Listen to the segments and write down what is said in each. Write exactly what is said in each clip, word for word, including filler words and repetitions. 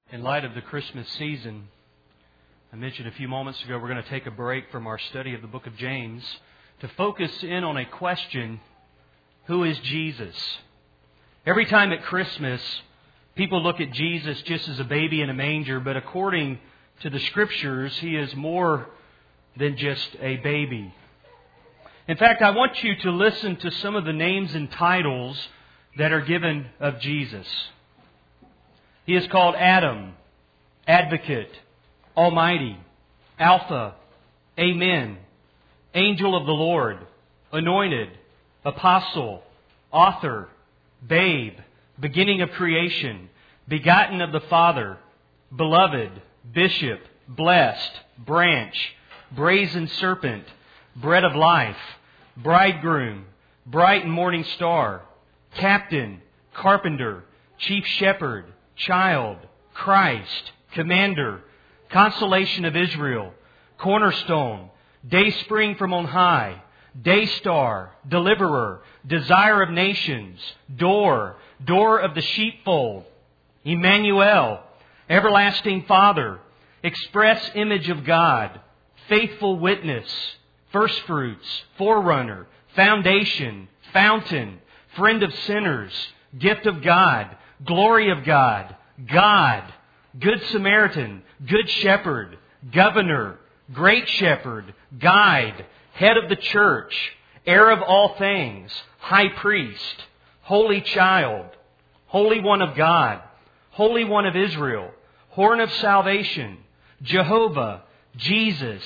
In light of the Christmas season, I mentioned a few moments ago we're going to take a break from our study of the book of James to focus in on a question: who is Jesus? Every time at Christmas, people look at Jesus just as a baby in a manger, but according to the Scriptures, He is more than just a baby. In fact, I want you to listen to some of the names and titles that are given of Jesus. He is called Adam, Advocate, Almighty, Alpha, Amen, Angel of the Lord, Anointed, Apostle, Author, Babe, Beginning of Creation, Begotten of the Father, Beloved, Bishop, Blessed, Branch, Brazen Serpent, Bread of Life, Bridegroom, Bright and Morning Star, Captain, Carpenter, Chief Shepherd, Child, Christ, Commander, Consolation of Israel, Cornerstone, Dayspring from on high, Daystar, Deliverer, Desire of Nations, Door, Door of the Sheepfold, Emmanuel, Everlasting Father, Express Image of God, Faithful Witness, Firstfruits, Forerunner, Foundation, Fountain, Friend of Sinners, Gift of God, Glory of God, God, Good Samaritan, Good Shepherd, Governor, Great Shepherd, Guide, Head of the Church, Heir of all things, High Priest, Holy Child, Holy One of God, Holy One of Israel, Horn of Salvation, Jehovah, Jesus,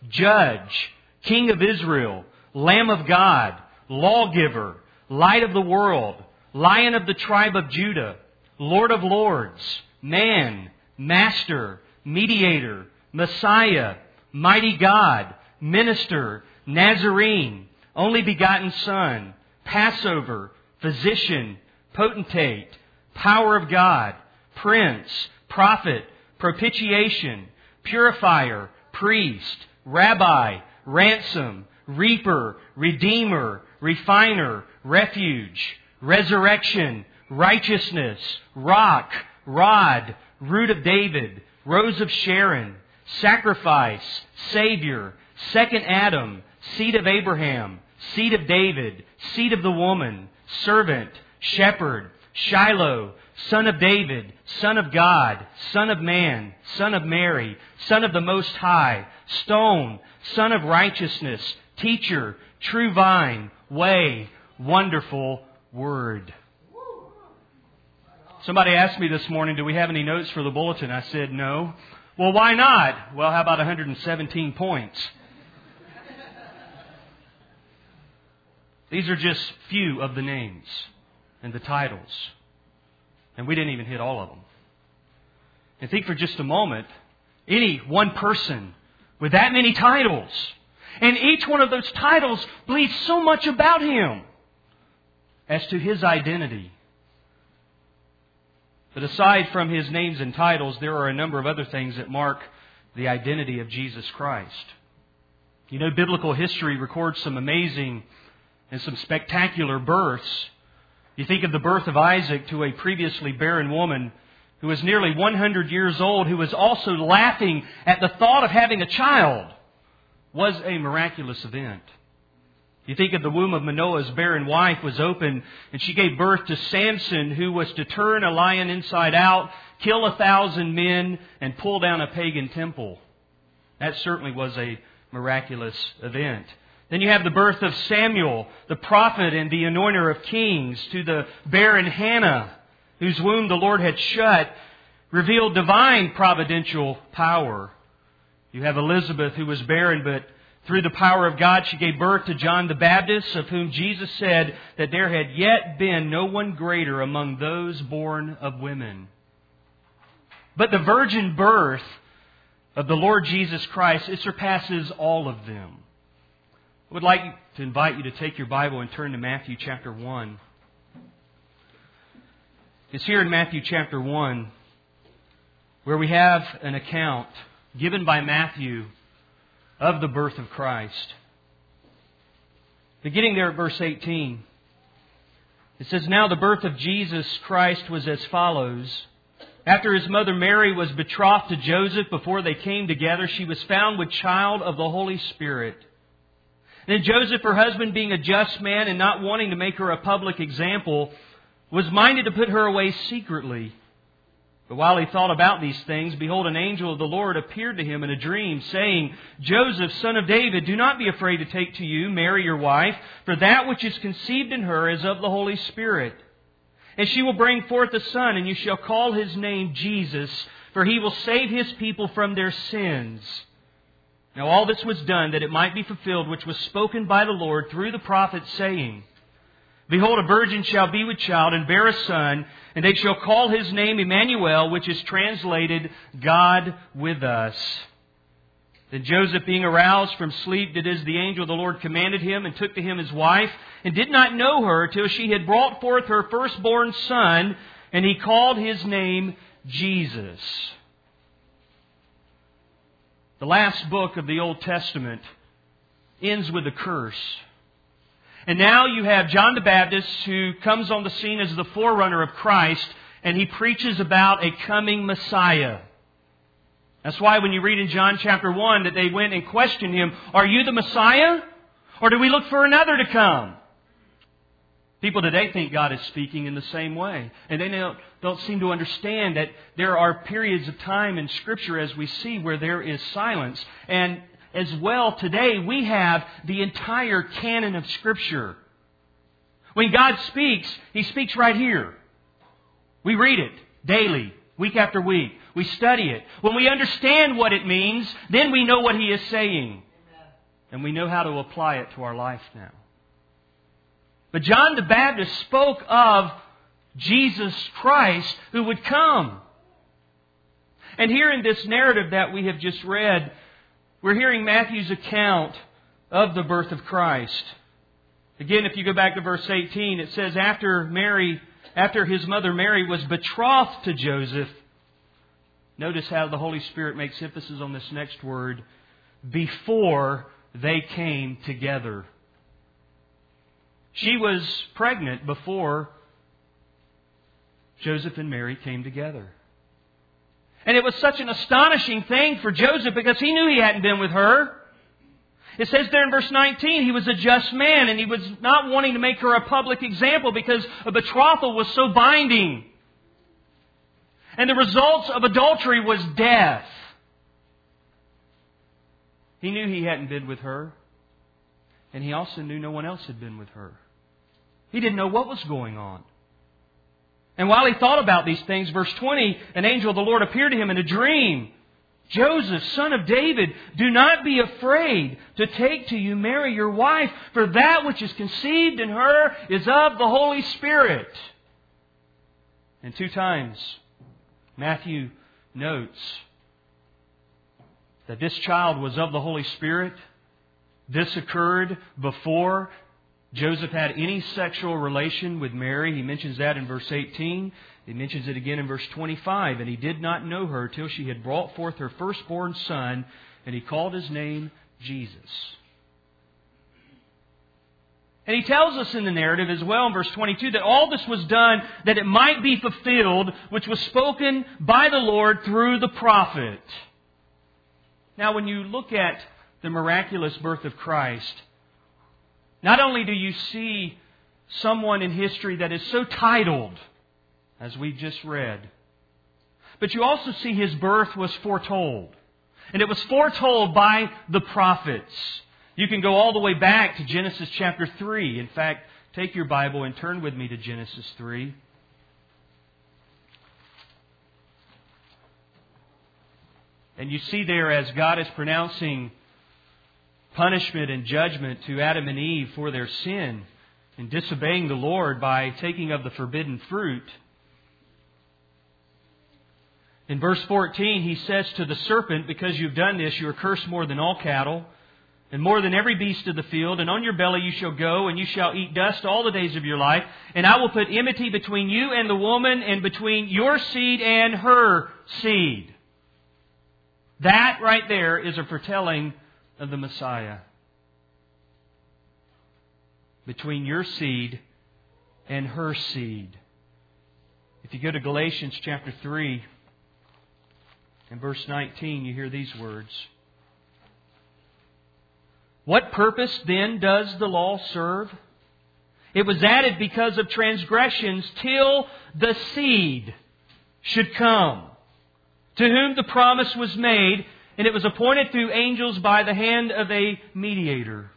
Judge, King of Israel, Lamb of God, Lawgiver, Light of the World, Lion of the tribe of Judah, Lord of Lords, Man, Master, Mediator, Messiah, Mighty God, Minister, Nazarene, Only Begotten Son, Passover, Physician, Potentate, Power of God, Prince, Prophet, Propitiation, Purifier, Priest, Rabbi, Ransom, Reaper, Redeemer, Refiner, Refuge, Resurrection, Righteousness, Rock, Rod, Root of David, Rose of Sharon, Sacrifice, Savior, Second Adam, Seed of Abraham, Seed of David, Seed of the Woman, Servant, Shepherd, Shiloh, Son of David, Son of God, Son of Man, Son of Mary, Son of the Most High, Stone, Son of Righteousness, Teacher, True Vine, Way, Wonderful Word. Somebody asked me this morning, do we have any notes for the bulletin? I said, no. Well, why not? Well, how about one hundred seventeen points? These are just few of the names and the titles. And we didn't even hit all of them. And think for just a moment, any one person with that many titles, and each one of those titles bleeds so much about Him as to His identity. But aside from His names and titles, there are a number of other things that mark the identity of Jesus Christ. You know, biblical history records some amazing and some spectacular births. You think of the birth of Isaac to a previously barren woman who was nearly one hundred years old, who was also laughing at the thought of having a child, was a miraculous event. You think of the womb of Manoah's barren wife was open, and she gave birth to Samson, who was to turn a lion inside out, kill a thousand men, and pull down a pagan temple. That certainly was a miraculous event. Then you have the birth of Samuel, the prophet and the anointer of kings, to the barren Hannah, whose womb the Lord had shut, revealed divine providential power. You have Elizabeth, who was barren, but through the power of God, she gave birth to John the Baptist, of whom Jesus said that there had yet been no one greater among those born of women. But the virgin birth of the Lord Jesus Christ, it surpasses all of them. I would like to invite you to take your Bible and turn to Matthew chapter one. It's here in Matthew chapter one where we have an account given by Matthew of the birth of Christ. Beginning there at verse eighteen, it says, "Now the birth of Jesus Christ was as follows. After his mother Mary was betrothed to Joseph, before they came together, she was found with child of the Holy Spirit. Then Joseph, her husband, being a just man and not wanting to make her a public example, was minded to put her away secretly. But while he thought about these things, behold, an angel of the Lord appeared to him in a dream, saying, Joseph, son of David, do not be afraid to take to you Mary your wife, for that which is conceived in her is of the Holy Spirit. And she will bring forth a son, and you shall call his name Jesus, for he will save his people from their sins. Now all this was done that it might be fulfilled, which was spoken by the Lord through the prophet, saying, Behold, a virgin shall be with child and bear a son, and they shall call his name Emmanuel, which is translated, God with us. Then Joseph, being aroused from sleep, did as the angel of the Lord commanded him, and took to him his wife, and did not know her till she had brought forth her firstborn son, and he called his name Jesus. The last book of the Old Testament ends with a curse. And now you have John the Baptist, who comes on the scene as the forerunner of Christ, and he preaches about a coming Messiah. That's why when you read in John chapter one that they went and questioned him, Are you the Messiah? Or do we look for another to come? People today think God is speaking in the same way. And they don't, don't seem to understand that there are periods of time in Scripture, as we see, where there is silence. And as well, today we have the entire canon of Scripture. When God speaks, He speaks right here. We read it daily, week after week. We study it. When we understand what it means, then we know what He is saying. And we know how to apply it to our life now. But John the Baptist spoke of Jesus Christ who would come. And here in this narrative that we have just read, we're hearing Matthew's account of the birth of Christ. Again, if you go back to verse eighteen, it says, after Mary, after his mother Mary was betrothed to Joseph, notice how the Holy Spirit makes emphasis on this next word, before they came together. She was pregnant before Joseph and Mary came together. And it was such an astonishing thing for Joseph because he knew he hadn't been with her. It says there in verse nineteen, he was a just man and he was not wanting to make her a public example because a betrothal was so binding. And the results of adultery was death. He knew he hadn't been with her. And he also knew no one else had been with her. He didn't know what was going on. And while he thought about these things, verse twenty, an angel of the Lord appeared to him in a dream. Joseph, son of David, do not be afraid to take to you Mary your wife, for that which is conceived in her is of the Holy Spirit. And two times, Matthew notes that this child was of the Holy Spirit. This occurred before Joseph had any sexual relation with Mary. He mentions that in verse eighteen. He mentions it again in verse twenty-five. And he did not know her till she had brought forth her firstborn son, and he called his name Jesus. And he tells us in the narrative as well in verse twenty-two that all this was done that it might be fulfilled, which was spoken by the Lord through the prophet. Now when you look at the miraculous birth of Christ, not only do you see someone in history that is so titled, as we just read, but you also see His birth was foretold. And it was foretold by the prophets. You can go all the way back to Genesis chapter three. In fact, take your Bible and turn with me to Genesis three. And you see there, as God is pronouncing punishment and judgment to Adam and Eve for their sin in disobeying the Lord by taking of the forbidden fruit. In verse fourteen, He says to the serpent, because you've done this, you are cursed more than all cattle, and more than every beast of the field, and on your belly you shall go, and you shall eat dust all the days of your life, and I will put enmity between you and the woman, and between your seed and her seed. That right there is a foretelling of the Messiah. Between your seed and her seed. If you go to Galatians chapter three, in verse nineteen, you hear these words. What purpose then does the law serve? It was added because of transgressions till the seed should come, to whom the promise was made, and it was appointed through angels by the hand of a mediator.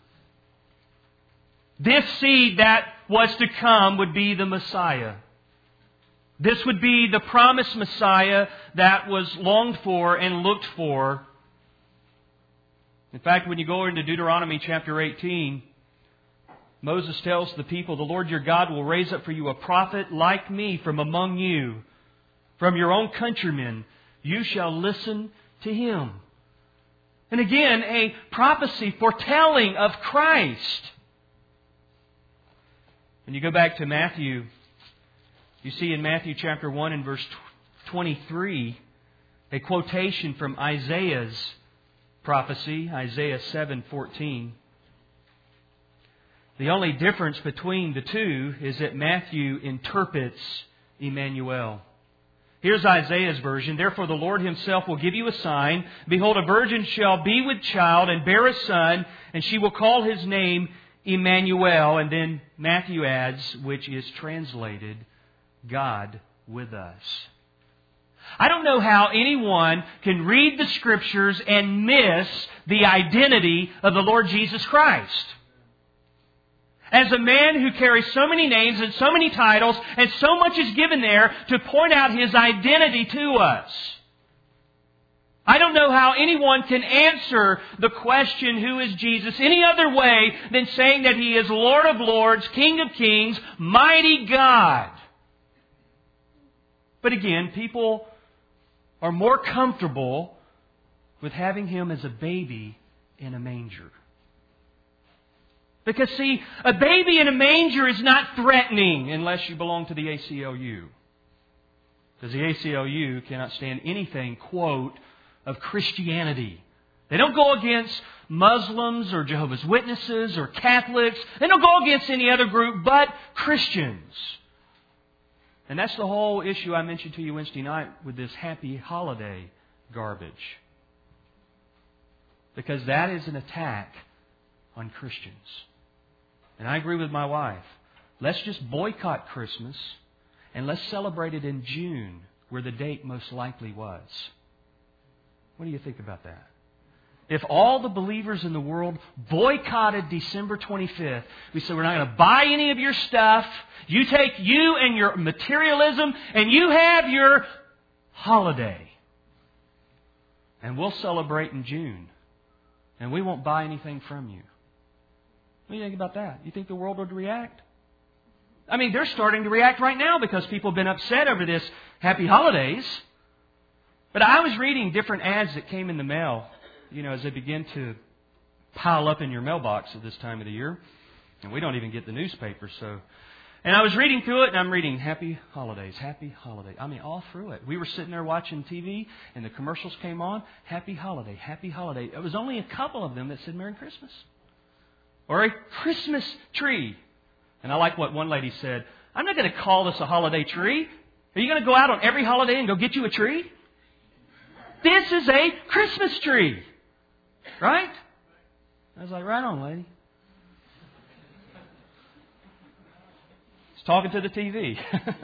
This seed that was to come would be the Messiah. This would be the promised Messiah that was longed for and looked for. In fact, when you go into Deuteronomy chapter eighteen, Moses tells the people, the Lord your God will raise up for you a prophet like me from among you, from your own countrymen. You shall listen to him. And again, a prophecy foretelling of Christ. When you go back to Matthew, you see in Matthew chapter one and verse twenty-three, a quotation from Isaiah's prophecy, Isaiah seven fourteen. The only difference between the two is that Matthew interprets Emmanuel. Here's Isaiah's version. Therefore the Lord Himself will give you a sign. Behold, a virgin shall be with child and bear a son, and she will call His name Emmanuel. And then Matthew adds, which is translated, God with us. I don't know how anyone can read the Scriptures and miss the identity of the Lord Jesus Christ. As a man who carries so many names and so many titles, and so much is given there to point out His identity to us. I don't know how anyone can answer the question, who is Jesus, any other way than saying that He is Lord of Lords, King of Kings, mighty God. But again, people are more comfortable with having Him as a baby in a manger. Because see, a baby in a manger is not threatening unless you belong to the A C L U. Because the A C L U cannot stand anything, quote, of Christianity. They don't go against Muslims or Jehovah's Witnesses or Catholics. They don't go against any other group but Christians. And that's the whole issue I mentioned to you Wednesday night with this happy holiday garbage. Because that is an attack on Christians. And I agree with my wife. Let's just boycott Christmas and let's celebrate it in June, where the date most likely was. What do you think about that? If all the believers in the world boycotted December twenty-fifth, we said, we're not going to buy any of your stuff. You take you and your materialism and you have your holiday. And we'll celebrate in June. And we won't buy anything from you. What do you think about that? You think the world would react? I mean, they're starting to react right now because people have been upset over this happy holidays. But I was reading different ads that came in the mail, you know, as they begin to pile up in your mailbox at this time of the year. And we don't even get the newspaper, so... And I was reading through it, and I'm reading Happy Holidays, Happy Holiday. I mean, all through it. We were sitting there watching T V, and the commercials came on. Happy Holiday, Happy Holiday. It was only a couple of them that said Merry Christmas. Or a Christmas tree. And I like what one lady said. I'm not going to call this a holiday tree. Are you going to go out on every holiday and go get you a tree? This is a Christmas tree. Right? I was like, right on, lady. He's talking to the T V.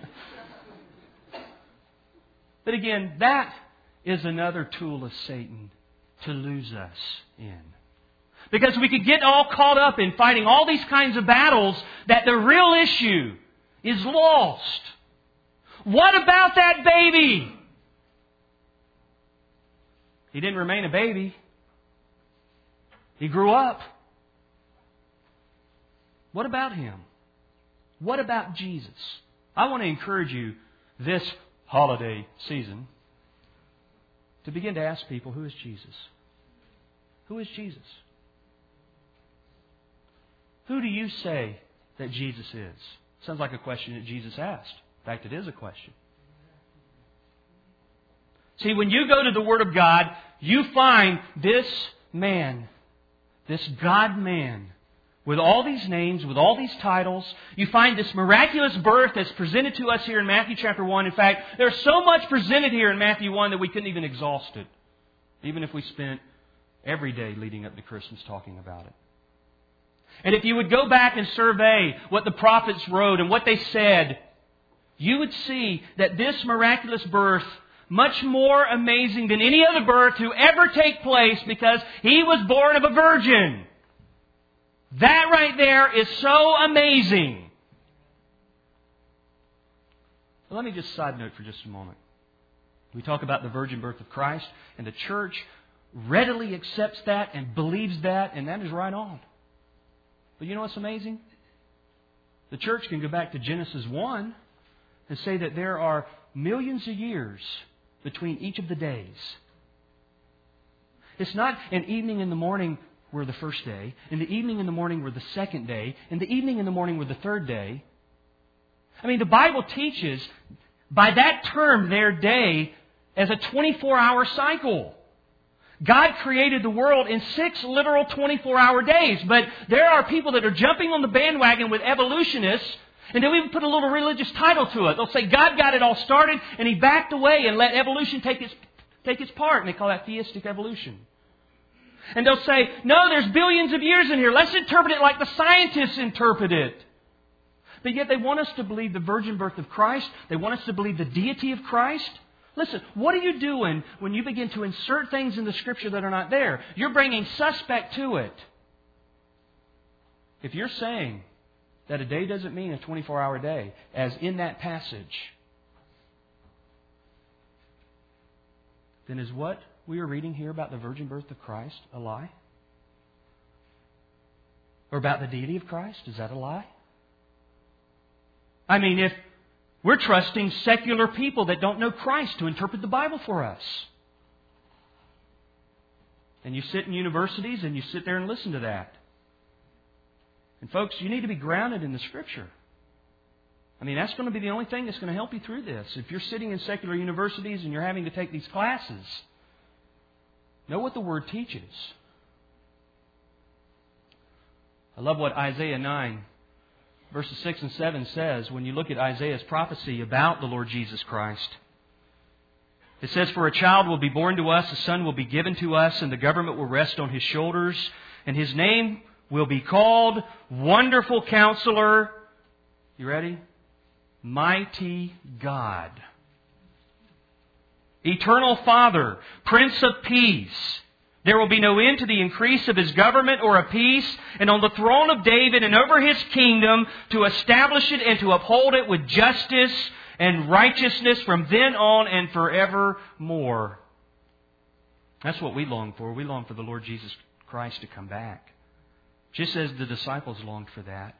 But again, that is another tool of Satan to lose us in. Because we could get all caught up in fighting all these kinds of battles that the real issue is lost. What about that baby? He didn't remain a baby. He grew up. What about Him? What about Jesus? I want to encourage you this holiday season to begin to ask people, who is Jesus? Who is Jesus? Who do you say that Jesus is? Sounds like a question that Jesus asked. In fact, it is a question. See, when you go to the Word of God, you find this man, this God-man, with all these names, with all these titles. You find this miraculous birth that's presented to us here in Matthew chapter one. In fact, there's so much presented here in Matthew one that we couldn't even exhaust it, even if we spent every day leading up to Christmas talking about it. And if you would go back and survey what the prophets wrote and what they said, you would see that this miraculous birth, much more amazing than any other birth to ever take place, because He was born of a virgin. That right there is so amazing. Well, let me just side note for just a moment. We talk about the virgin birth of Christ, and the church readily accepts that and believes that, and that is right on. But you know what's amazing? The church can go back to Genesis one and say that there are millions of years between each of the days. It's not an evening and the morning were the first day, and the evening and the morning were the second day, and the evening and the morning were the third day. I mean, the Bible teaches by that term, their day, as a twenty-four hour cycle. God created the world in six literal twenty-four hour days. But there are people that are jumping on the bandwagon with evolutionists, and they'll even put a little religious title to it. They'll say God got it all started, and He backed away and let evolution take its, take its part. And they call that theistic evolution. And they'll say, no, there's billions of years in here. Let's interpret it like the scientists interpret it. But yet they want us to believe the virgin birth of Christ. They want us to believe the deity of Christ. Listen, what are you doing when you begin to insert things in the Scripture that are not there? You're bringing suspect to it. If you're saying that a day doesn't mean a twenty-four hour day, as in that passage, then is what we are reading here about the virgin birth of Christ a lie? Or about the deity of Christ? Is that a lie? I mean, if we're trusting secular people that don't know Christ to interpret the Bible for us. And you sit in universities and you sit there and listen to that. And folks, you need to be grounded in the Scripture. I mean, that's going to be the only thing that's going to help you through this. If you're sitting in secular universities and you're having to take these classes, know what the Word teaches. I love what Isaiah nine, verses six and seven says when you look at Isaiah's prophecy about the Lord Jesus Christ. It says, "For a child will be born to us, a son will be given to us, and the government will rest on His shoulders, and His name will be called Wonderful Counselor." You ready? Mighty God. Eternal Father, Prince of Peace. There will be no end to the increase of His government or of peace, and on the throne of David and over His kingdom, to establish it and to uphold it with justice and righteousness from then on and forevermore. That's what we long for. We long for the Lord Jesus Christ to come back. Just as the disciples longed for that.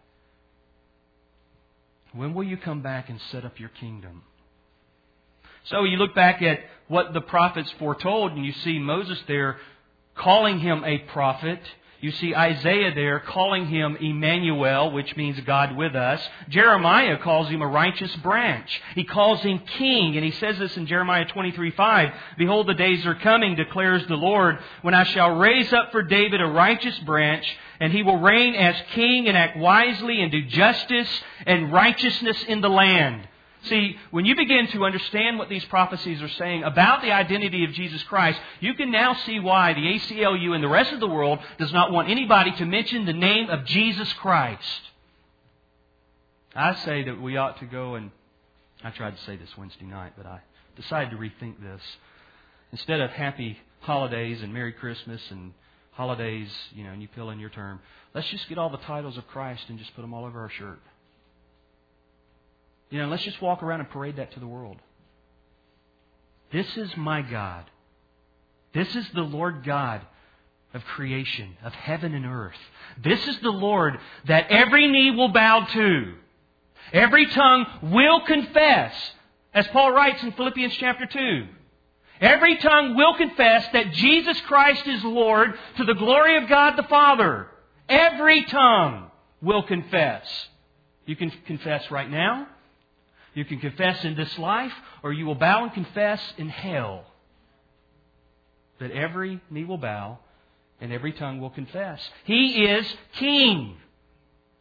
When will you come back and set up your kingdom? So you look back at what the prophets foretold, and you see Moses there calling him a prophet. You see Isaiah there calling him Emmanuel, which means God with us. Jeremiah calls him a righteous branch. He calls him king, and he says this in Jeremiah twenty-three five. "Behold, the days are coming, declares the Lord, when I shall raise up for David a righteous branch, and he will reign as king and act wisely and do justice and righteousness in the land." See, when you begin to understand what these prophecies are saying about the identity of Jesus Christ, you can now see why the A C L U and the rest of the world does not want anybody to mention the name of Jesus Christ. I say that we ought to go and... I tried to say this Wednesday night, but I decided to rethink this. Instead of happy holidays and Merry Christmas and holidays, you know, and you fill in your term, let's just get all the titles of Christ and just put them all over our shirt. You know, let's just walk around and parade that to the world. This is my God. This is the Lord God of creation, of heaven and earth. This is the Lord that every knee will bow to. Every tongue will confess, as Paul writes in Philippians chapter two. Every tongue will confess that Jesus Christ is Lord to the glory of God the Father. Every tongue will confess. You can confess right now. You can confess in this life, or you will bow and confess in hell. That every knee will bow and every tongue will confess. He is King.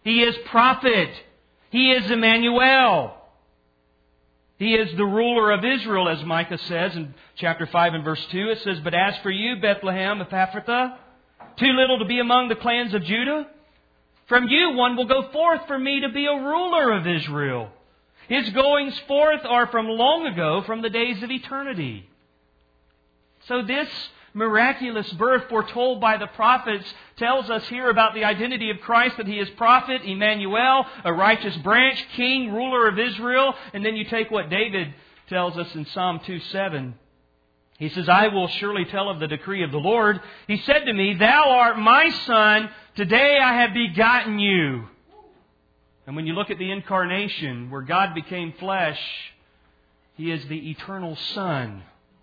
He is prophet. He is Emmanuel. He is the ruler of Israel, as Micah says in chapter five and verse two. It says, "But as for you, Bethlehem Ephrathah, too little to be among the clans of Judah, from you one will go forth for me to be a ruler of Israel. His goings forth are from long ago, from the days of eternity." So this miraculous birth foretold by the prophets tells us here about the identity of Christ, that He is prophet, Emmanuel, a righteous branch, king, ruler of Israel. And then you take what David tells us in Psalm two seven. He says, "I will surely tell of the decree of the Lord. He said to me, Thou art my son, today I have begotten you." And when you look at the incarnation, where God became flesh, He is the eternal Son.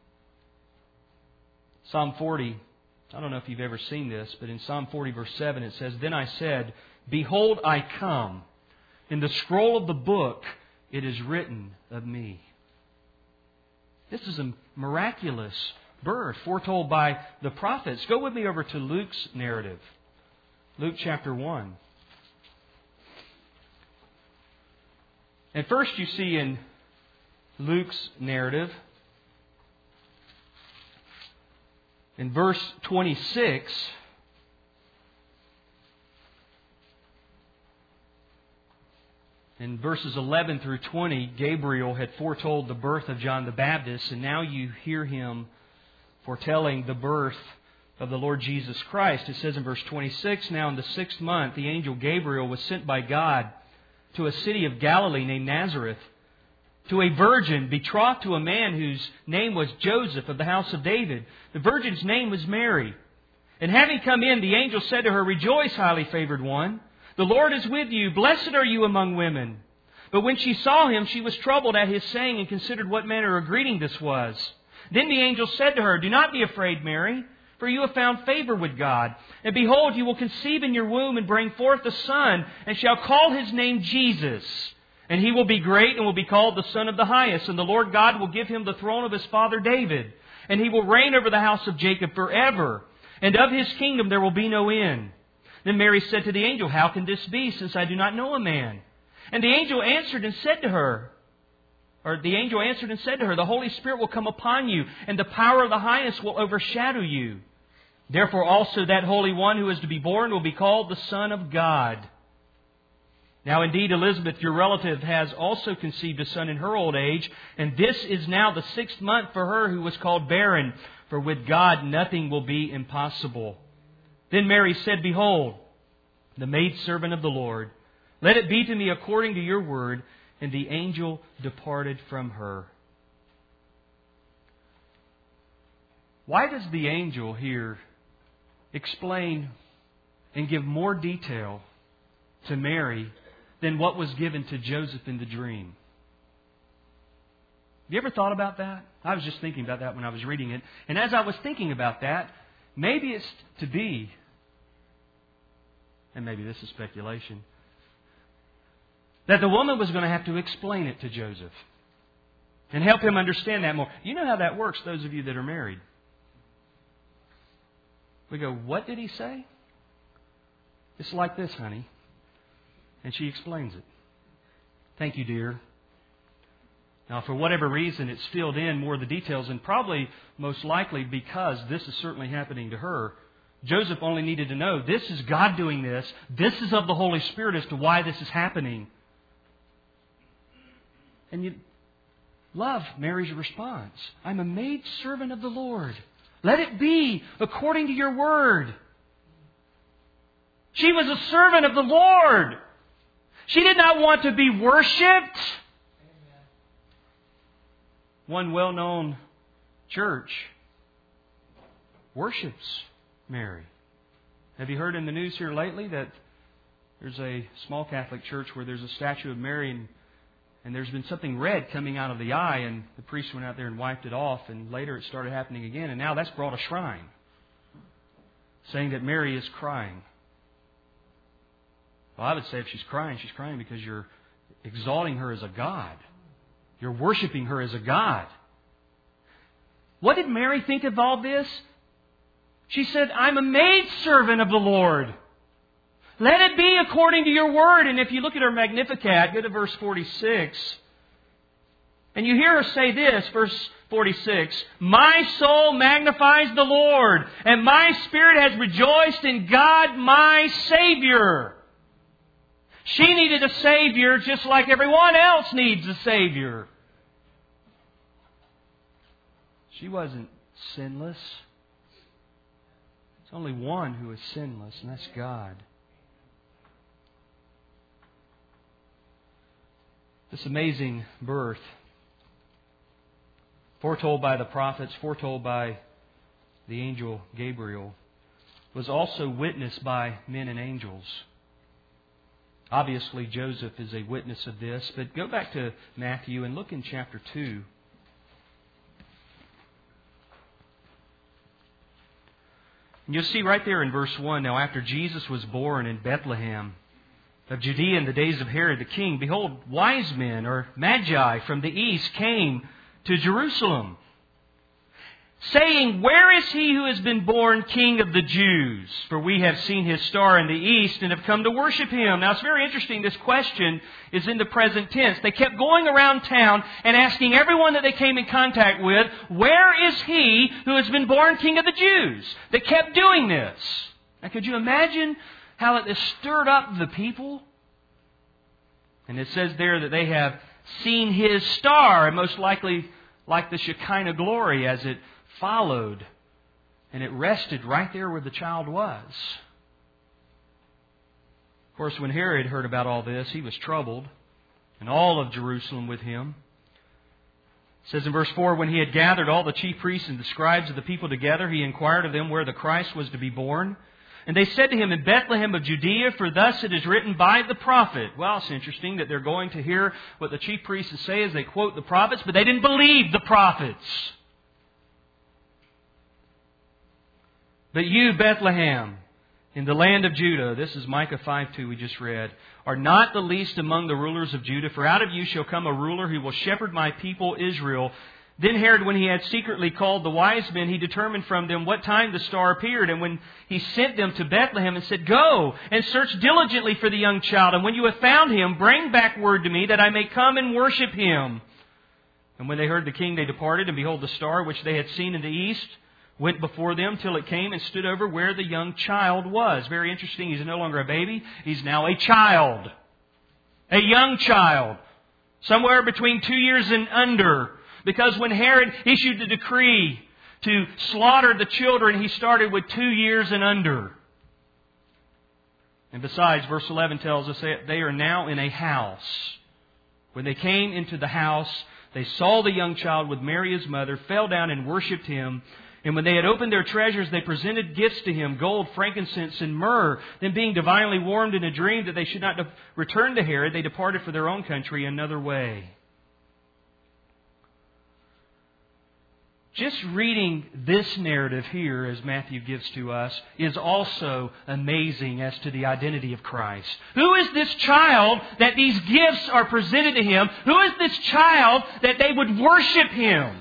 Psalm forty, I don't know if you've ever seen this, but in Psalm forty verse seven it says, "Then I said, Behold, I come. In the scroll of the book it is written of me." This is a miraculous birth foretold by the prophets. Go with me over to Luke's narrative. Luke chapter one. And first you see in Luke's narrative, in verse twenty-six, in verses eleven through twenty, Gabriel had foretold the birth of John the Baptist, and now you hear him foretelling the birth of the Lord Jesus Christ. It says in verse twenty-six, "Now in the sixth month, the angel Gabriel was sent by God to a city of Galilee named Nazareth, to a virgin betrothed to a man whose name was Joseph of the house of David. The virgin's name was Mary. And having come in, the angel said to her, Rejoice, highly favored one. The Lord is with you. Blessed are you among women. But when she saw him, she was troubled at his saying and considered what manner of greeting this was. Then the angel said to her, Do not be afraid, Mary, for you have found favor with God. And behold, you will conceive in your womb and bring forth a son, and shall call his name Jesus. And he will be great and will be called the Son of the Highest. And the Lord God will give him the throne of his father David. And he will reign over the house of Jacob forever. And of his kingdom there will be no end. Then Mary said to the angel, How can this be, since I do not know a man? And the angel answered and said to her, or the angel answered and said to her, The Holy Spirit will come upon you, and the power of the Highest will overshadow you. Therefore also that Holy One who is to be born will be called the Son of God. Now indeed Elizabeth, your relative, has also conceived a son in her old age, and this is now the sixth month for her who was called barren, for with God nothing will be impossible. Then Mary said, Behold, the maidservant of the Lord, let it be to me according to your word. And the angel departed from her. Why does the angel here explain and give more detail to Mary than what was given to Joseph in the dream? Have you ever thought about that? I was just thinking about that when I was reading it. And as I was thinking about that, maybe it's to be, and maybe this is speculation, that the woman was going to have to explain it to Joseph and help him understand that more. You know how that works, those of you that are married. We go, what did he say? It's like this, honey. And she explains it. Thank you, dear. Now, for whatever reason, it's filled in more of the details, and probably most likely because this is certainly happening to her. Joseph only needed to know, this is God doing this. This is of the Holy Spirit as to why this is happening. And you love Mary's response. I'm a maidservant of the Lord. Let it be according to your word. She was a servant of the Lord. She did not want to be worshipped. One well-known church worships Mary. Have you heard in the news here lately that there's a small Catholic church where there's a statue of Mary and And there's been something red coming out of the eye, and the priest went out there and wiped it off, and later it started happening again, and now that's brought a shrine, saying that Mary is crying. Well, I would say if she's crying, she's crying because you're exalting her as a God. You're worshiping her as a God. What did Mary think of all this? She said, I'm a maidservant of the Lord. Let it be according to your word. And if you look at her Magnificat, go to verse forty-six. And you hear her say this, verse forty-six. My soul magnifies the Lord, and my spirit has rejoiced in God my Savior. She needed a Savior just like everyone else needs a Savior. She wasn't sinless. There's only one who is sinless, and that's God. This amazing birth, foretold by the prophets, foretold by the angel Gabriel, was also witnessed by men and angels. Obviously, Joseph is a witness of this, but go back to Matthew and look in chapter two. And you'll see right there in verse one, now after Jesus was born in Bethlehem of Judea in the days of Herod the king, behold, wise men or magi from the east came to Jerusalem, saying, where is he who has been born King of the Jews? For we have seen his star in the east and have come to worship him. Now it's very interesting, this question is in the present tense. They kept going around town and asking everyone that they came in contact with, where is he who has been born King of the Jews? They kept doing this. Now could you imagine how it stirred up the people? And it says there that they have seen his star, and most likely like the Shekinah glory as it followed, and it rested right there where the child was. Of course, when Herod heard about all this, he was troubled, and all of Jerusalem with him. It says in verse four, when he had gathered all the chief priests and the scribes of the people together, he inquired of them where the Christ was to be born. And they said to him, in Bethlehem of Judea, for thus it is written by the prophet. Well, it's interesting that they're going to hear what the chief priests say as they quote the prophets, but they didn't believe the prophets. But you, Bethlehem, in the land of Judah, this is Micah five two we just read, are not the least among the rulers of Judah, for out of you shall come a ruler who will shepherd my people Israel. Then Herod, when he had secretly called the wise men, he determined from them what time the star appeared. And when he sent them to Bethlehem and said, go and search diligently for the young child. And when you have found him, bring back word to me that I may come and worship him. And when they heard the king, they departed. And behold, the star which they had seen in the east went before them till it came and stood over where the young child was. Very interesting. He's no longer a baby. He's now a child. A young child. Somewhere between two years and under. Because when Herod issued the decree to slaughter the children, he started with two years and under. And besides, verse eleven tells us that they are now in a house. When they came into the house, they saw the young child with Mary his mother, fell down and worshipped him. And when they had opened their treasures, they presented gifts to him, gold, frankincense, and myrrh. Then being divinely warned in a dream that they should not return to Herod, they departed for their own country another way. Just reading this narrative here, as Matthew gives to us, is also amazing as to the identity of Christ. Who is this child that these gifts are presented to him? Who is this child that they would worship him?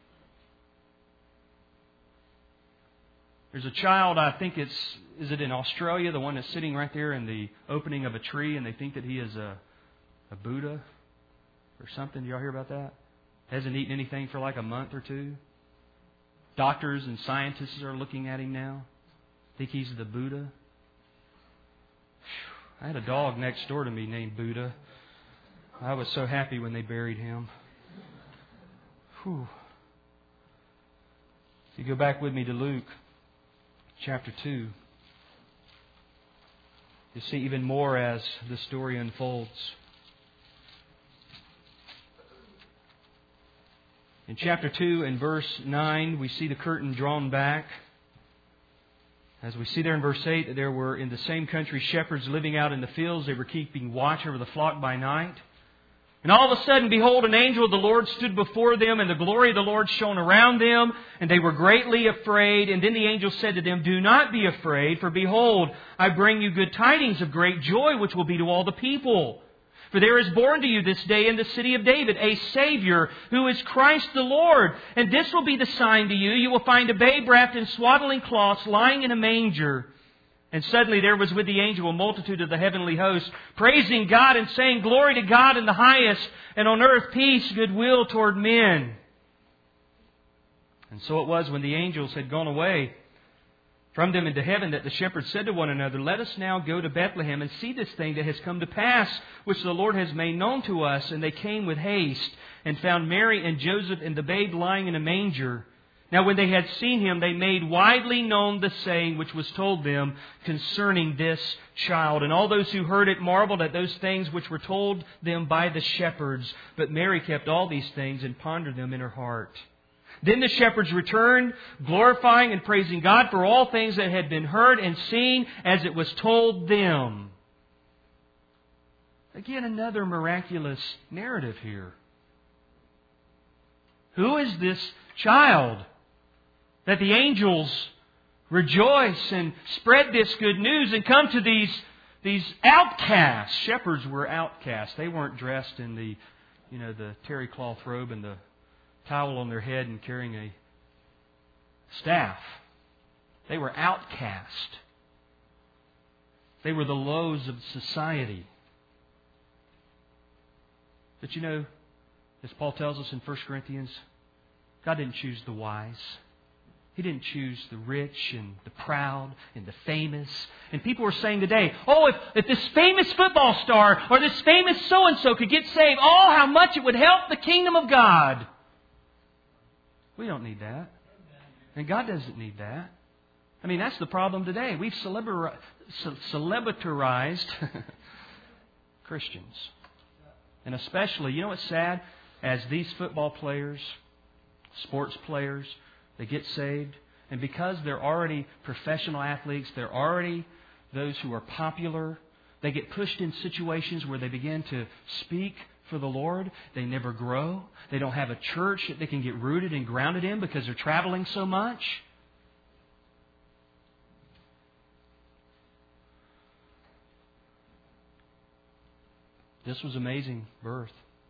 There's a child, I think it's, is it in Australia, the one that's sitting right there in the opening of a tree, and they think that he is a, a Buddha or something. Did y'all hear about that? Hasn't eaten anything for like a month or two. Doctors and scientists are looking at him now. Think he's the Buddha. I had a dog next door to me named Buddha. I was so happy when they buried him. Whew. If you go back with me to Luke chapter two, you'll see even more as the story unfolds. In chapter two and verse nine, we see the curtain drawn back. As we see there in verse eight, that there were in the same country shepherds living out in the fields. They were keeping watch over the flock by night. And all of a sudden, behold, an angel of the Lord stood before them, and the glory of the Lord shone around them, and they were greatly afraid. And then the angel said to them, do not be afraid, for behold, I bring you good tidings of great joy, which will be to all the people. For there is born to you this day in the city of David a Savior, who is Christ the Lord. And this will be the sign to you. You will find a babe wrapped in swaddling cloths, lying in a manger. And suddenly there was with the angel a multitude of the heavenly host, praising God and saying, Glory to God in the highest, and on earth peace, goodwill toward men. And so it was when the angels had gone away from them into heaven that the shepherds said to one another, Let us now go to Bethlehem and see this thing that has come to pass, which the Lord has made known to us. And they came with haste and found Mary and Joseph and the babe lying in a manger. Now when they had seen Him, they made widely known the saying which was told them concerning this child. And all those who heard it marveled at those things which were told them by the shepherds. But Mary kept all these things and pondered them in her heart. Then the shepherds returned, glorifying and praising God for all things that had been heard and seen as it was told them. Again, another miraculous narrative here. Who is this child that the angels rejoice and spread this good news and come to these, these outcasts? Shepherds were outcasts. They weren't dressed in the, you know, the terry cloth robe and the towel on their head and carrying a staff. They were outcast. They were the lows of society. But you know, as Paul tells us in First Corinthians, God didn't choose the wise. He didn't choose the rich and the proud and the famous. And people are saying today, oh, if, if this famous football star or this famous so-and-so could get saved, oh, how much it would help the kingdom of God. We don't need that. And God doesn't need that. I mean, that's the problem today. We've celebra- celebitarized Christians. And especially, you know what's sad? As these football players, sports players, they get saved. And because they're already professional athletes, they're already those who are popular, they get pushed in situations where they begin to speak for the Lord. They never grow. They don't have a church that they can get rooted and grounded in because they're traveling so much. This was amazing birth.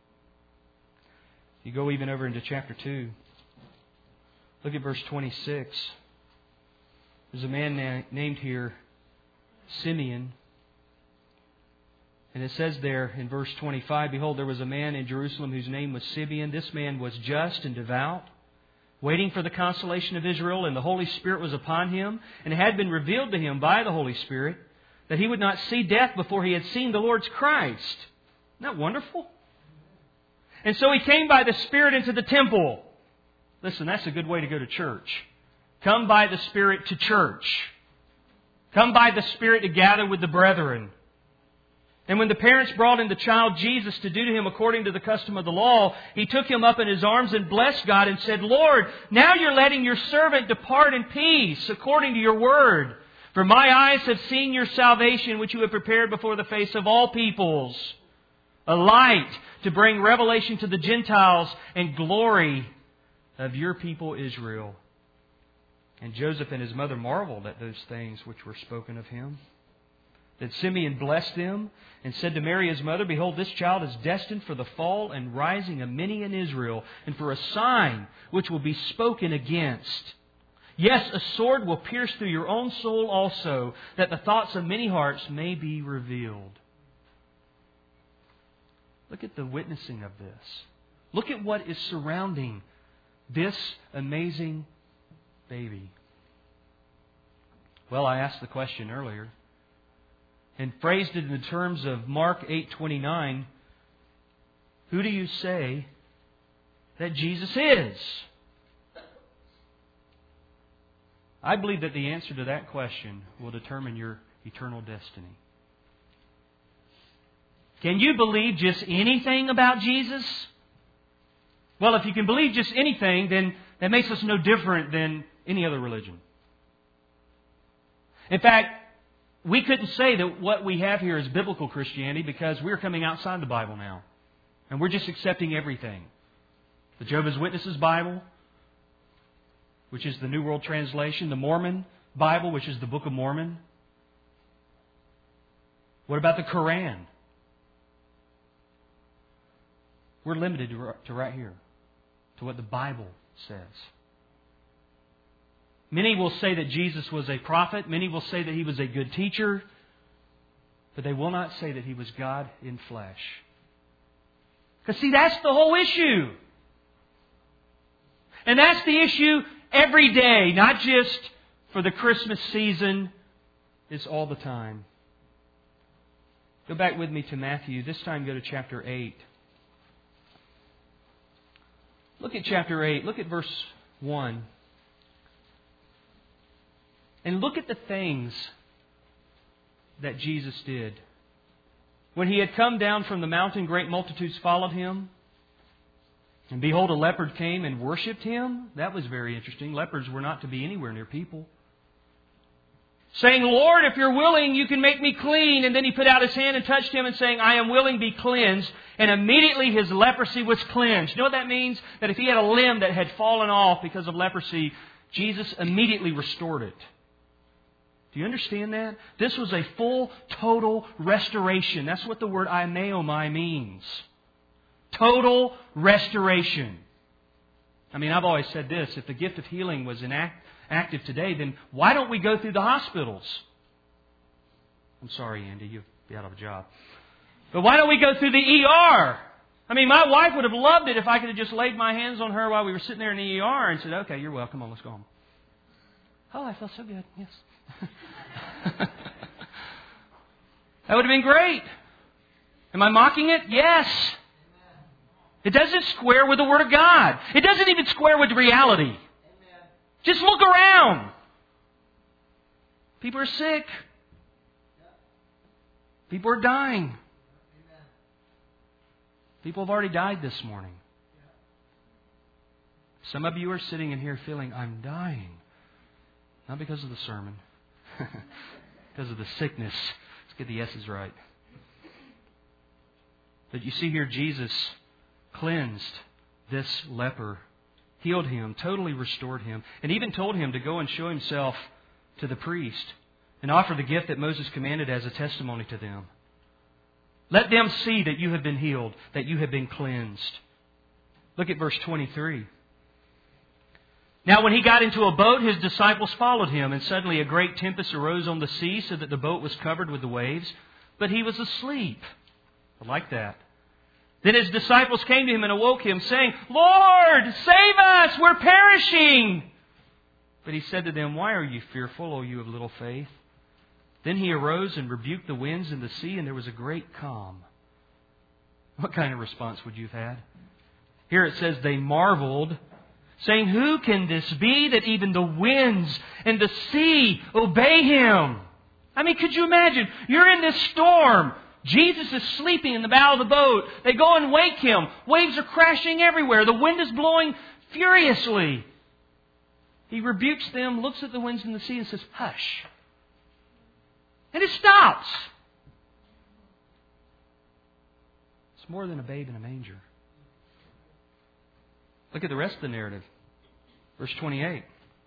You go even over into chapter two. Look at verse twenty-six. There's a man na- named here Simeon. And it says there in verse twenty-five, Behold, there was a man in Jerusalem whose name was Simeon. This man was just and devout, waiting for the consolation of Israel, and the Holy Spirit was upon him, and it had been revealed to him by the Holy Spirit that he would not see death before he had seen the Lord's Christ. Isn't that wonderful? And so he came by the Spirit into the temple. Listen, that's a good way to go to church. Come by the Spirit to church. Come by the Spirit to gather with the brethren. And when the parents brought in the child Jesus to do to him according to the custom of the law, he took him up in his arms and blessed God and said, Lord, now you're letting your servant depart in peace according to your word. For my eyes have seen your salvation, which you have prepared before the face of all peoples. A light to bring revelation to the Gentiles and glory of your people Israel. And Joseph and his mother marveled at those things which were spoken of him. That Simeon blessed them and said to Mary his mother, Behold, this child is destined for the fall and rising of many in Israel, and for a sign which will be spoken against. Yes, a sword will pierce through your own soul also, that the thoughts of many hearts may be revealed. Look at the witnessing of this. Look at what is surrounding this amazing baby. Well, I asked the question earlier and phrased it in the terms of Mark eight twenty-nine. Who do you say that Jesus is? I believe that the answer to that question will determine your eternal destiny. Can you believe just anything about Jesus? Well, if you can believe just anything, then that makes us no different than any other religion. In fact, we couldn't say that what we have here is biblical Christianity because we're coming outside the Bible now. And we're just accepting everything. The Jehovah's Witnesses Bible, which is the New World Translation. The Mormon Bible, which is the Book of Mormon. What about the Quran? We're limited to right here, to what the Bible says. Many will say that Jesus was a prophet. Many will say that He was a good teacher. But they will not say that He was God in flesh. Because see, that's the whole issue. And that's the issue every day, not just for the Christmas season. It's all the time. Go back with me to Matthew. This time go to chapter eight. Look at chapter eight. Look at verse one. And look at the things that Jesus did. When He had come down from the mountain, great multitudes followed Him. And behold, a leopard came and worshipped Him. That was very interesting. Leopards were not to be anywhere near people. Saying, Lord, if You're willing, You can make me clean. And then He put out His hand and touched him and saying, I am willing, be cleansed. And immediately his leprosy was cleansed. You know what that means? That if he had a limb that had fallen off because of leprosy, Jesus immediately restored it. Do you understand that? This was a full, total restoration. That's what the word aimeomai means. Total restoration. I mean, I've always said this. If the gift of healing was inact, active today, then why don't we go through the hospitals? I'm sorry, Andy. You'll be out of a job. But why don't we go through the E R? I mean, my wife would have loved it if I could have just laid my hands on her while we were sitting there in the E R and said, okay, you're welcome. On, let's go home. Oh, I felt so good. Yes. That would have been great. Am I mocking it? Yes. It doesn't square with the Word of God. It doesn't even square with reality. Just look around. People are sick. People are dying. People have already died this morning. Some of you are sitting in here feeling, I'm dying. Not because of the sermon. Because of the sickness. Let's get the S's right. But you see here, Jesus cleansed this leper, healed him, totally restored him, and even told him to go and show himself to the priest and offer the gift that Moses commanded as a testimony to them. Let them see that you have been healed, that you have been cleansed. Look at verse twenty-three. Now when he got into a boat, his disciples followed him, and suddenly a great tempest arose on the sea, so that the boat was covered with the waves. But he was asleep. I like that. Then his disciples came to him and awoke him, saying, Lord, save us, we're perishing. But he said to them, why are you fearful, O you of little faith? Then he arose and rebuked the winds and the sea, and there was a great calm. What kind of response would you have had? Here it says they marveled, saying, who can this be that even the winds and the sea obey him? I mean, could you imagine? You're in this storm. Jesus is sleeping in the bow of the boat. They go and wake him. Waves are crashing everywhere. The wind is blowing furiously. He rebukes them, looks at the winds and the sea and says, hush. And it stops. It's more than a babe in a manger. Look at the rest of the narrative. Verse twenty-eight.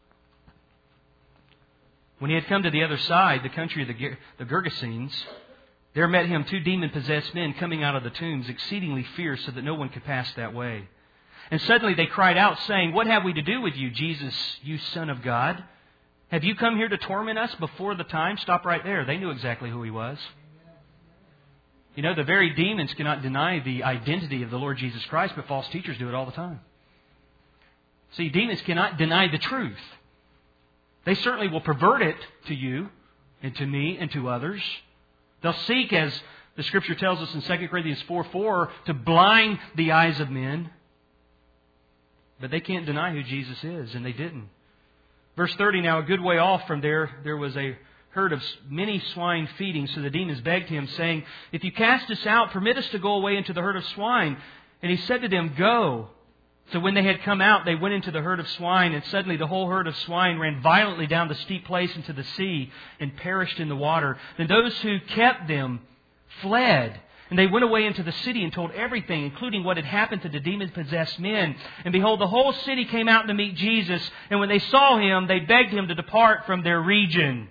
When he had come to the other side, the country of the, the Gergesenes, there met him two demon-possessed men coming out of the tombs, exceedingly fierce, so that no one could pass that way. And suddenly they cried out, saying, what have we to do with you, Jesus, you Son of God? Have you come here to torment us before the time? Stop right there. They knew exactly who he was. You know, the very demons cannot deny the identity of the Lord Jesus Christ, but false teachers do it all the time. See, demons cannot deny the truth. They certainly will pervert it to you and to me and to others. They'll seek, as the Scripture tells us in Second Corinthians four four, to blind the eyes of men. But they can't deny who Jesus is, and they didn't. Verse thirty, now a good way off from there, there was a herd of many swine feeding. So the demons begged him, saying, if you cast us out, permit us to go away into the herd of swine. And he said to them, go. So when they had come out, they went into the herd of swine, and suddenly the whole herd of swine ran violently down the steep place into the sea and perished in the water. Then those who kept them fled. And they went away into the city and told everything, including what had happened to the demon-possessed men. And behold, the whole city came out to meet Jesus. And when they saw him, they begged him to depart from their region.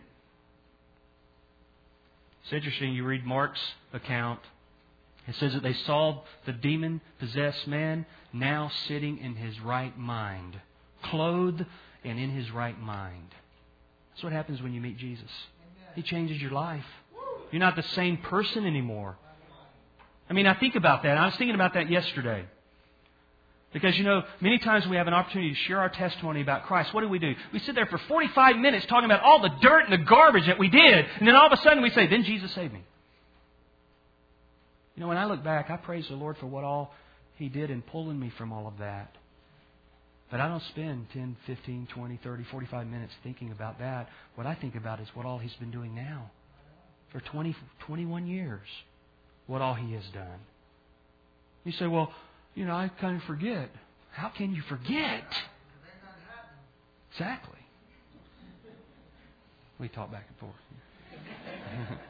It's interesting, you read Mark's account. It says that they saw the demon-possessed man now sitting in his right mind, clothed and in his right mind. That's what happens when you meet Jesus. He changes your life. You're not the same person anymore. I mean, I think about that. I was thinking about that yesterday. Because, you know, many times we have an opportunity to share our testimony about Christ. What do we do? We sit there for forty-five minutes talking about all the dirt and the garbage that we did. And then all of a sudden we say, then Jesus saved me. You know, when I look back, I praise the Lord for what all He did in pulling me from all of that. But I don't spend ten, fifteen, twenty, thirty, forty-five minutes thinking about that. What I think about is what all He's been doing now. For twenty, twenty-one years. What all He has done. You say, well, you know, I kind of forget. How can you forget? Exactly. We talk back and forth.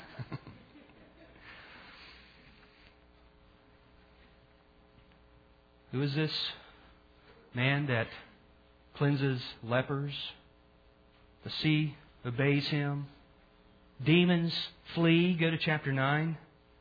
Who is this man that cleanses lepers? The sea obeys him. Demons flee. Go to chapter nine.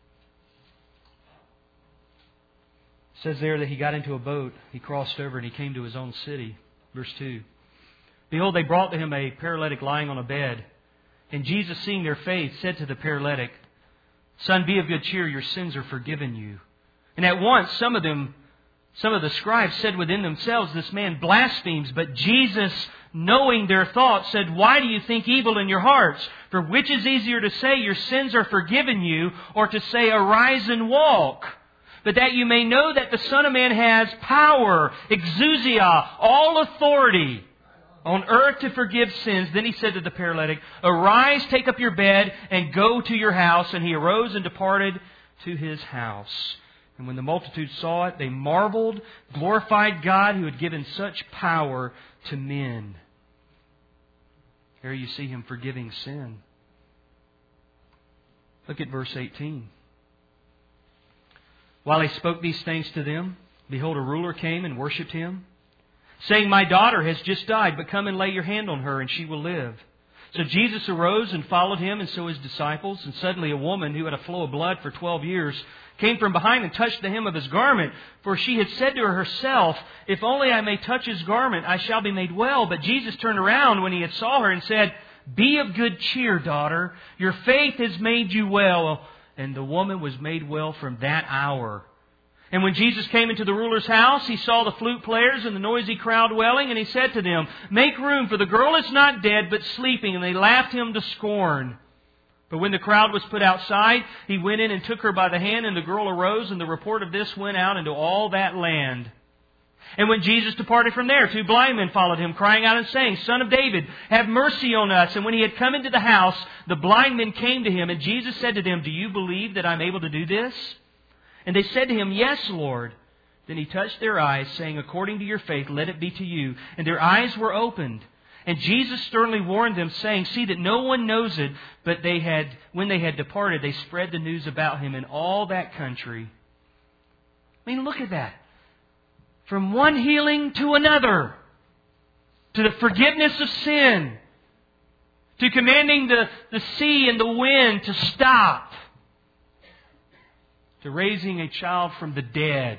It says there that he got into a boat, he crossed over, and he came to his own city. Verse two. Behold, they brought to him a paralytic lying on a bed. And Jesus, seeing their faith, said to the paralytic, Son, be of good cheer, your sins are forgiven you. And at once some of them, some of the scribes said within themselves, This man blasphemes. But Jesus, knowing their thoughts, said, Why do you think evil in your hearts? For which is easier to say, Your sins are forgiven you, or to say, Arise and walk? But that you may know that the Son of Man has power, exousia, all authority on earth to forgive sins. Then He said to the paralytic, Arise, take up your bed, and go to your house. And he arose and departed to his house. And when the multitude saw it, they marveled, glorified God who had given such power to men. Here you see Him forgiving sin. Look at verse eighteen. While He spoke these things to them, behold, a ruler came and worshipped Him, saying, My daughter has just died, but come and lay your hand on her, and she will live. So Jesus arose and followed Him, and so His disciples. And suddenly a woman who had a flow of blood for twelve years came from behind and touched the hem of His garment. For she had said to herself, If only I may touch His garment, I shall be made well. But Jesus turned around when He had saw her and said, Be of good cheer, daughter. Your faith has made you well. And the woman was made well from that hour. And when Jesus came into the ruler's house, He saw the flute players and the noisy crowd wailing, and He said to them, Make room, for the girl is not dead, but sleeping. And they laughed Him to scorn. But when the crowd was put outside, He went in and took her by the hand, and the girl arose, and the report of this went out into all that land. And when Jesus departed from there, two blind men followed Him, crying out and saying, Son of David, have mercy on us. And when He had come into the house, the blind men came to Him, and Jesus said to them, Do you believe that I'm able to do this? And they said to Him, Yes, Lord. Then He touched their eyes, saying, According to your faith, let it be to you. And their eyes were opened. And Jesus sternly warned them, saying, See that no one knows it. But they had, when they had departed, they spread the news about Him in all that country. I mean, look at that. From one healing to another. To the forgiveness of sin. To commanding the, the sea and the wind to stop. To raising a child from the dead.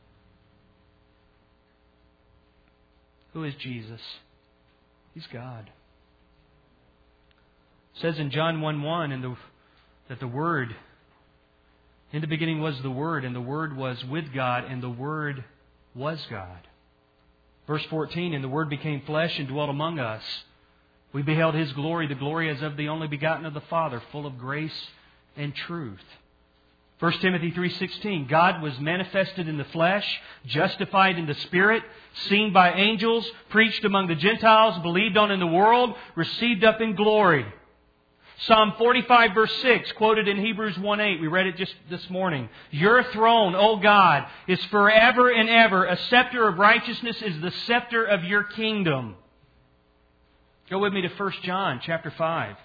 Who is Jesus? He's God. It says in John one one in the, that the Word, in the beginning was the Word, and the Word was with God, and the Word was God. Verse fourteen, And the Word became flesh and dwelt among us. We beheld His glory, the glory as of the only begotten of the Father, full of grace and truth. First Timothy three sixteen, God was manifested in the flesh, justified in the Spirit, seen by angels, preached among the Gentiles, believed on in the world, received up in glory. Psalm forty-five verse six, quoted in Hebrews one eight, we read it just this morning. Your throne, O God, is forever and ever. A scepter of righteousness is the scepter of your kingdom. Go with me to First John chapter five.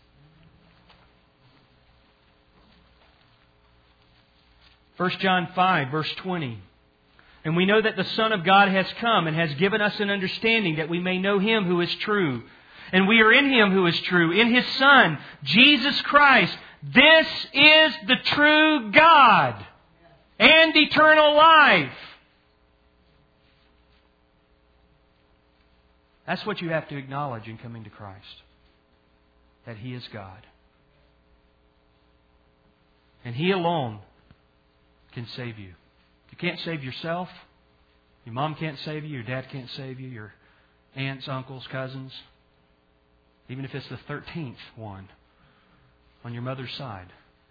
First John five, verse twenty. And we know that the Son of God has come and has given us an understanding that we may know Him who is true. And we are in Him who is true, in His Son, Jesus Christ. This is the true God and eternal life. That's what you have to acknowledge in coming to Christ. That He is God. And He alone can save you. You can't save yourself. Your mom can't save you. Your dad can't save you. Your aunts, uncles, cousins. Even if it's the thirteenth one on your mother's side.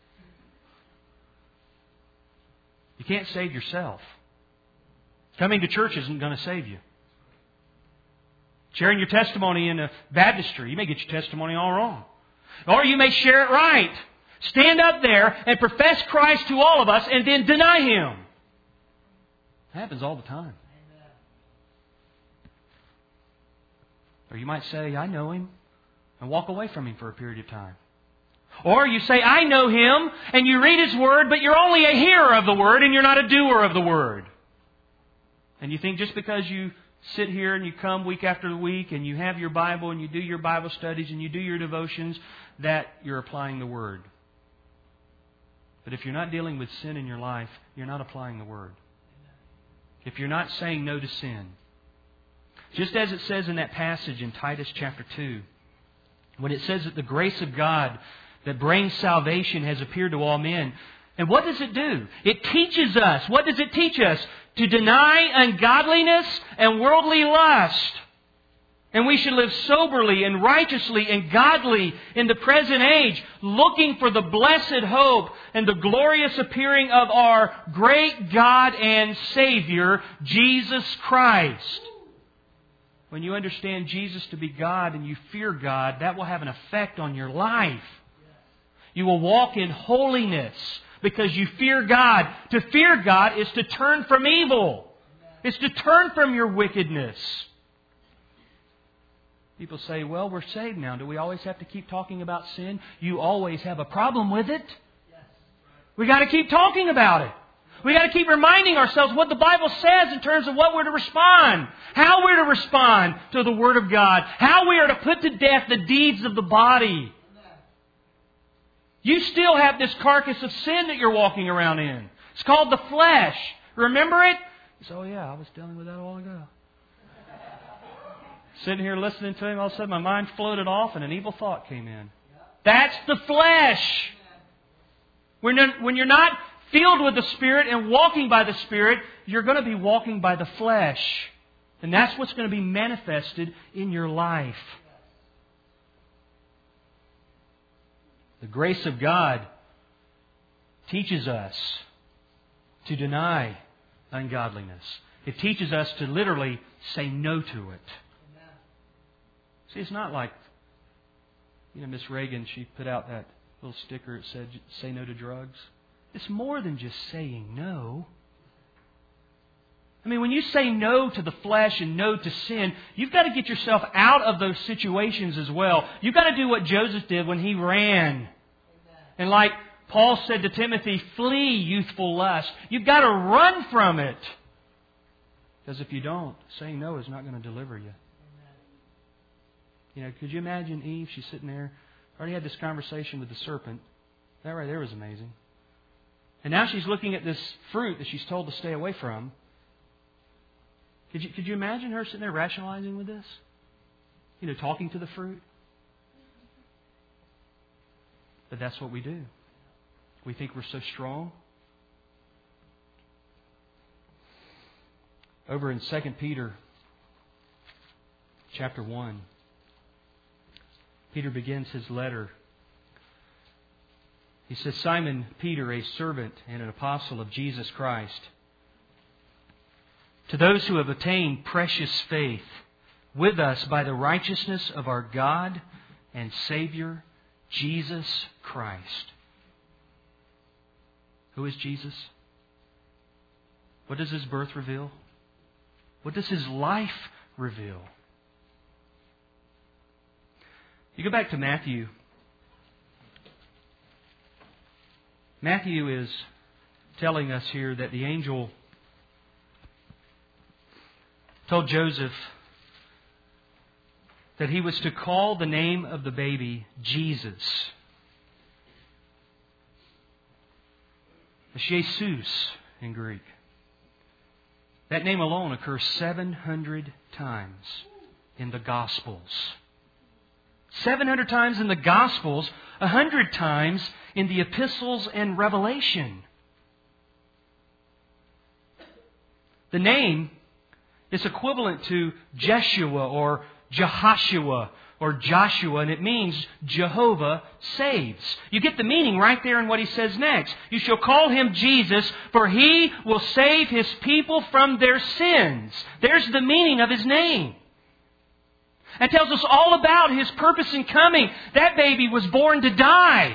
You can't save yourself. Coming to church isn't going to save you. Sharing your testimony in a baptistry, you may get your testimony all wrong. Or you may share it right. Stand up there and profess Christ to all of us and then deny Him. It happens all the time. Or you might say, I know Him, and walk away from Him for a period of time. Or you say, I know Him, and you read His Word, but you're only a hearer of the Word and you're not a doer of the Word. And you think just because you sit here and you come week after week and you have your Bible and you do your Bible studies and you do your devotions, that you're applying the Word. But if you're not dealing with sin in your life, you're not applying the Word. If you're not saying no to sin. Just as it says in that passage in Titus chapter two, when it says that the grace of God that brings salvation has appeared to all men. And what does it do? It teaches us. What does it teach us? To deny ungodliness and worldly lust. And we should live soberly and righteously and godly in the present age, looking for the blessed hope and the glorious appearing of our great God and Savior, Jesus Christ. When you understand Jesus to be God and you fear God, that will have an effect on your life. You will walk in holiness because you fear God. To fear God is to turn from evil. It's to turn from your wickedness. People say, well, we're saved now. Do we always have to keep talking about sin? You always have a problem with it. We got to keep talking about it. We got to keep reminding ourselves what the Bible says in terms of what we're to respond. How we're to respond to the Word of God. How we are to put to death the deeds of the body. You still have this carcass of sin that you're walking around in. It's called the flesh. Remember it? You say, oh yeah, I was dealing with that a while ago. Sitting here listening to him, all of a sudden my mind floated off and an evil thought came in. That's the flesh. When you're, when you're not filled with the Spirit and walking by the Spirit, you're going to be walking by the flesh. And that's what's going to be manifested in your life. The grace of God teaches us to deny ungodliness. It teaches us to literally say no to it. See, it's not like, you know, Miss Reagan, she put out that little sticker that said, say no to drugs. It's more than just saying no. I mean, when you say no to the flesh and no to sin, you've got to get yourself out of those situations as well. You've got to do what Joseph did when he ran. Amen. And like Paul said to Timothy, flee youthful lust. You've got to run from it. Because if you don't, saying no is not going to deliver you. You know, could you imagine Eve? She's sitting there, already had this conversation with the serpent. That right there was amazing. And now she's looking at this fruit that she's told to stay away from. Could you, could you imagine her sitting there rationalizing with this? You know, talking to the fruit? But that's what we do. We think we're so strong. Over in Second Peter chapter one, Peter begins his letter. He says, Simon Peter, a servant and an apostle of Jesus Christ, to those who have attained precious faith with us by the righteousness of our God and Savior, Jesus Christ. Who is Jesus? What does His birth reveal? What does His life reveal? You go back to Matthew. Matthew is telling us here that the angel told Joseph that he was to call the name of the baby Jesus. Jesus in Greek. That name alone occurs seven hundred times in the Gospels. seven hundred times in the Gospels, one hundred times in the epistles and Revelation. The name is equivalent to Jeshua or Jehoshua or Joshua, and it means Jehovah saves. You get the meaning right there in what he says next. You shall call him Jesus, for he will save his people from their sins. There's the meaning of his name. It tells us all about his purpose in coming. That baby was born to die.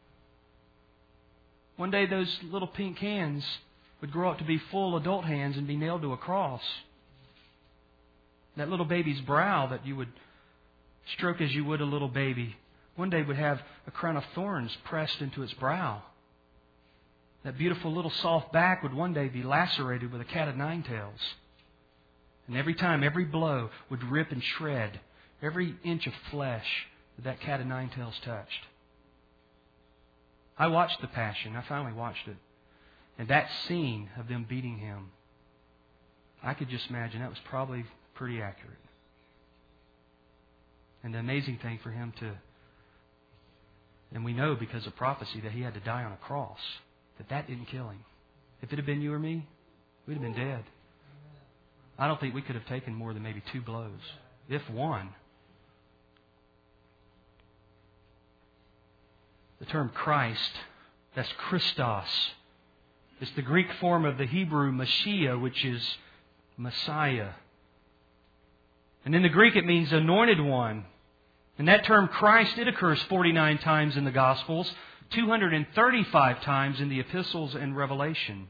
One day those little pink hands would grow up to be full adult hands and be nailed to a cross. That little baby's brow that you would stroke as you would a little baby, one day would have a crown of thorns pressed into its brow. That beautiful little soft back would one day be lacerated with a cat of nine tails. And every time, every blow would rip and shred every inch of flesh that that cat of nine tails touched. I watched the Passion. I finally watched it. And that scene of them beating Him, I could just imagine that was probably pretty accurate. And the amazing thing for Him to, and we know because of prophecy that He had to die on a cross, that that didn't kill Him. If it had been you or me, we'd have been dead. I don't think we could have taken more than maybe two blows, if one. The term Christ, that's Christos. It's the Greek form of the Hebrew Mashiach, which is Messiah. And in the Greek it means anointed one. And that term Christ, it occurs forty-nine times in the Gospels, two hundred thirty-five times in the epistles and Revelation.